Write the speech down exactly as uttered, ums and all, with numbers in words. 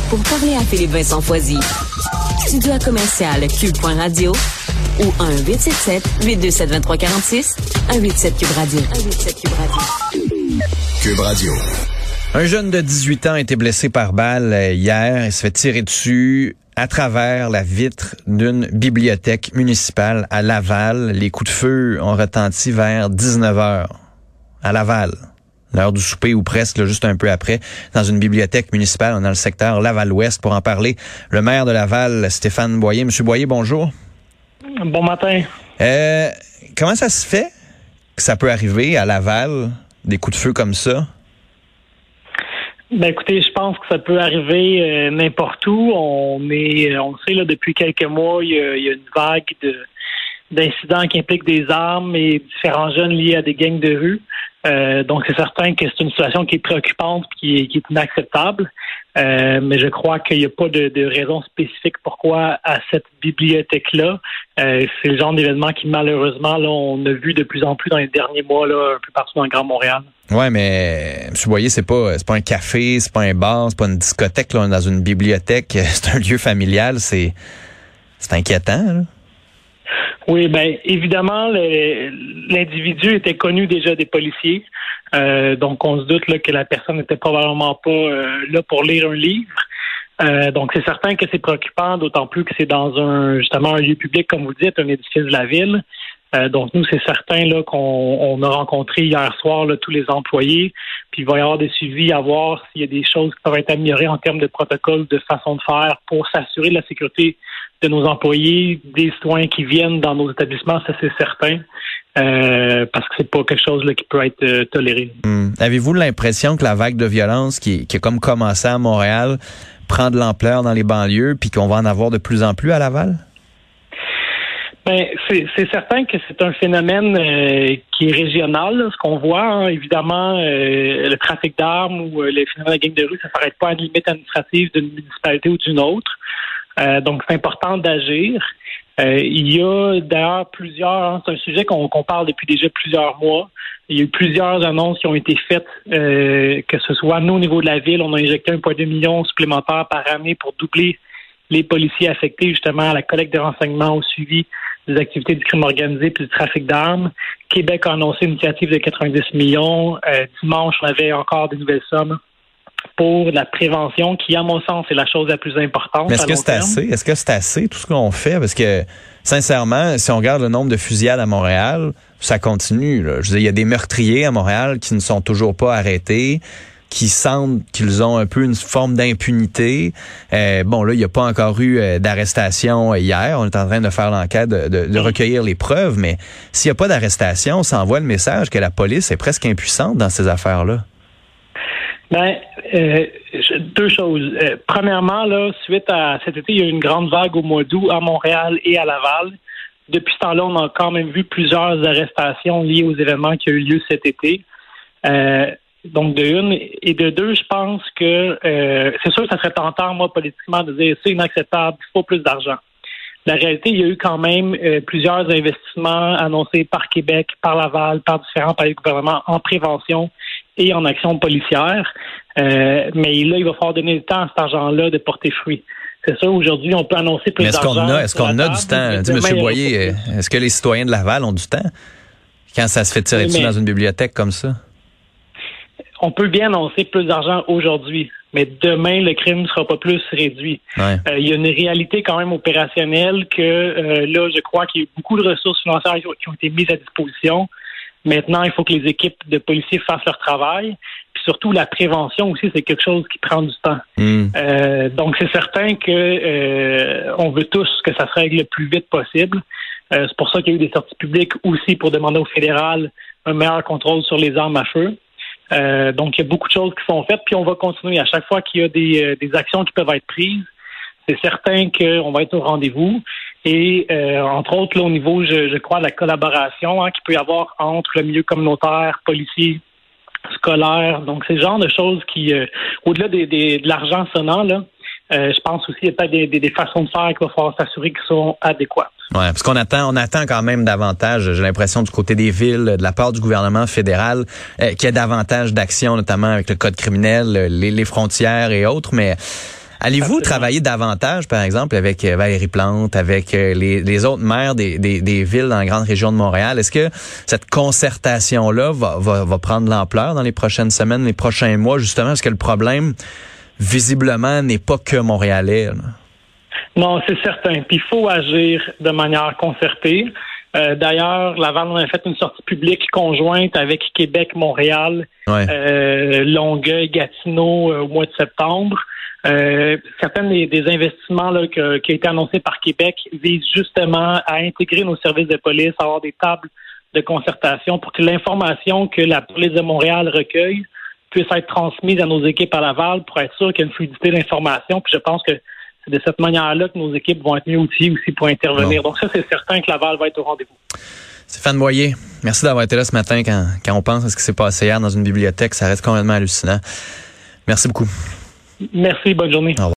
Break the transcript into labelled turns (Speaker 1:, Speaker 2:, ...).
Speaker 1: pour parler à Philippe Vincent Foisy. Studio à commercial cube point radio ou un huit sept sept huit deux sept deux trois quatre six, un huit sept Cube Radio. un huit sept Cube Radio.
Speaker 2: Cube Radio.
Speaker 3: Un jeune de dix-huit ans a été blessé par balle hier et se fait tirer dessus à travers la vitre d'une bibliothèque municipale à Laval. Les coups de feu ont retenti vers dix-neuf heures à Laval. L'heure du souper ou presque, là, juste un peu après, dans une bibliothèque municipale dans le secteur Laval-Ouest. Pour en parler, le maire de Laval, Stéphane Boyer. Monsieur Boyer, bonjour.
Speaker 4: Bon matin.
Speaker 3: Euh, comment ça se fait que ça peut arriver à Laval, des coups de feu comme ça?
Speaker 4: Ben écoutez, je pense que ça peut arriver euh, n'importe où. On est, on le sait là depuis quelques mois, il y a, il y a une vague de d'incidents qui impliquent des armes et différents jeunes liés à des gangs de rue. Euh, donc c'est certain que c'est une situation qui est préoccupante, qui est, qui est inacceptable. Euh, mais je crois qu'il n'y a pas de, de raison spécifique pourquoi à cette bibliothèque-là. Euh, c'est le genre d'événement qui malheureusement là on a vu de plus en plus dans les derniers mois là, un peu partout dans le Grand Montréal.
Speaker 3: Ouais, mais M. Boyer, c'est pas c'est pas un café, c'est pas un bar, c'est pas une discothèque là, on est dans une bibliothèque, c'est un lieu familial, c'est c'est inquiétant. Là.
Speaker 4: Oui, ben évidemment, le, l'individu était connu déjà des policiers, euh, donc on se doute là que la personne n'était probablement pas euh, là pour lire un livre. Euh, donc c'est certain que c'est préoccupant, d'autant plus que c'est dans un justement un lieu public, comme vous dites, un édifice de la ville. Euh, donc nous, c'est certain là qu'on on a rencontré hier soir là, tous les employés, puis il va y avoir des suivis à voir s'il y a des choses qui peuvent être améliorées en termes de protocole, de façon de faire pour s'assurer de la sécurité de nos employés, des citoyens qui viennent dans nos établissements, ça c'est certain, euh, parce que c'est pas quelque chose là qui peut être euh, toléré.
Speaker 3: Hum. Avez-vous l'impression que la vague de violence qui, qui a comme commencé à Montréal prend de l'ampleur dans les banlieues, puis qu'on va en avoir de plus en plus à Laval?
Speaker 4: Ben, c'est, c'est certain que c'est un phénomène euh, qui est régional, là, ce qu'on voit. Hein, évidemment, euh, le trafic d'armes ou euh, les phénomènes de gangs de rue, ça ne s'arrête pas à une limite administrative d'une municipalité ou d'une autre. Euh, donc, c'est important d'agir. Euh, il y a d'ailleurs plusieurs, hein, c'est un sujet qu'on, qu'on parle depuis déjà plusieurs mois. Il y a eu plusieurs annonces qui ont été faites, euh, que ce soit nous au niveau de la ville, on a injecté un virgule deux million supplémentaires par année pour doubler les policiers affectés justement à la collecte de renseignements, au suivi des activités du crime organisé et du trafic d'armes. Québec a annoncé une initiative de quatre-vingt-dix millions. Euh, dimanche, on avait encore des nouvelles sommes pour la prévention, qui, à mon sens, est la chose la plus importante.
Speaker 3: Mais est-ce que c'est
Speaker 4: terme.
Speaker 3: assez? Est-ce que c'est assez, tout ce qu'on fait? Parce que, sincèrement, si on regarde le nombre de fusillades à Montréal, ça continue. Là. Je veux dire, il y a des meurtriers à Montréal qui ne sont toujours pas arrêtés, qui sentent qu'ils ont un peu une forme d'impunité. Euh, bon, là, il n'y a pas encore eu euh, d'arrestation hier. On est en train de faire l'enquête, de, de, de recueillir les preuves, mais s'il n'y a pas d'arrestation, ça envoie le message que la police est presque impuissante dans ces affaires-là.
Speaker 4: Ben, euh, deux choses. Euh, premièrement, là, suite à cet été, il y a eu une grande vague au mois d'août à Montréal et à Laval. Depuis ce temps-là, on a quand même vu plusieurs arrestations liées aux événements qui ont eu lieu cet été. Euh, donc, de une. Et de deux, je pense que euh, c'est sûr que ça serait tentant, moi, politiquement, de dire c'est inacceptable, il faut plus d'argent. La réalité, il y a eu quand même euh, plusieurs investissements annoncés par Québec, par Laval, par différents pays gouvernements en prévention et en action policière. Euh, mais là, il va falloir donner le temps à cet argent-là de porter fruit. C'est sûr, aujourd'hui, on peut annoncer plus
Speaker 3: mais est-ce
Speaker 4: d'argent.
Speaker 3: Qu'on a, est-ce qu'on a du temps? Dis, M. Boyer, est-ce que les citoyens de Laval ont du temps quand ça se fait tirer dessus dans une bibliothèque comme ça?
Speaker 4: On peut bien annoncer plus d'argent aujourd'hui, mais demain, le crime ne sera pas plus réduit.
Speaker 3: Ouais.
Speaker 4: Euh, il y a une réalité quand même opérationnelle que euh, là, je crois qu'il y a eu beaucoup de ressources financières qui ont été mises à disposition. Maintenant, il faut que les équipes de policiers fassent leur travail. Puis surtout, la prévention aussi, c'est quelque chose qui prend du temps.
Speaker 3: Mm.
Speaker 4: Euh, donc, c'est certain que euh, on veut tous que ça se règle le plus vite possible. Euh, c'est pour ça qu'il y a eu des sorties publiques aussi pour demander au fédéral un meilleur contrôle sur les armes à feu. Euh, donc, il y a beaucoup de choses qui sont faites, puis on va continuer. À chaque fois qu'il y a des, euh, des actions qui peuvent être prises, c'est certain qu'on va être au rendez-vous. Et euh, entre autres, là, au niveau, je, je crois, de la collaboration hein, qu'il peut y avoir entre le milieu communautaire, policier, scolaire. Donc, c'est le genre de choses qui, euh, au-delà des, des, de l'argent sonnant, là, euh, je pense aussi qu'il y a peut-être des, des, des façons de faire qu'il va falloir s'assurer qu'ils sont adéquates.
Speaker 3: Ouais, parce qu'on attend, on attend quand même davantage, j'ai l'impression, du côté des villes, de la part du gouvernement fédéral, euh, qu'il y ait davantage d'actions, notamment avec le code criminel, les, les frontières et autres, mais Allez-vous
Speaker 4: Absolument.
Speaker 3: travailler davantage, par exemple, avec Valérie Plante, avec les, les autres maires des, des, des villes dans la grande région de Montréal? Est-ce que cette concertation-là va, va, va prendre l'ampleur dans les prochaines semaines, les prochains mois, justement? Parce que le problème, visiblement, n'est pas que montréalais, là.
Speaker 4: Non, c'est certain. Puis il faut agir de manière concertée. Euh, d'ailleurs, Laval a fait une sortie publique conjointe avec Québec, Montréal,
Speaker 3: ouais.
Speaker 4: euh, Longueuil, Gatineau euh, au mois de septembre. Euh, certains des, des investissements là, que, qui ont été annoncés par Québec visent justement à intégrer nos services de police, à avoir des tables de concertation pour que l'information que la police de Montréal recueille puisse être transmise à nos équipes à Laval pour être sûr qu'il y a une fluidité d'information. Puis je pense que c'est de cette manière-là que nos équipes vont être mieux outillées aussi pour intervenir. Bon. Donc ça, c'est certain que Laval va être au rendez-vous. Stéphane
Speaker 3: Boyer, merci d'avoir été là ce matin quand, quand on pense à ce qui s'est passé hier dans une bibliothèque. Ça reste complètement hallucinant. Merci beaucoup. Merci, bonne journée. Au revoir.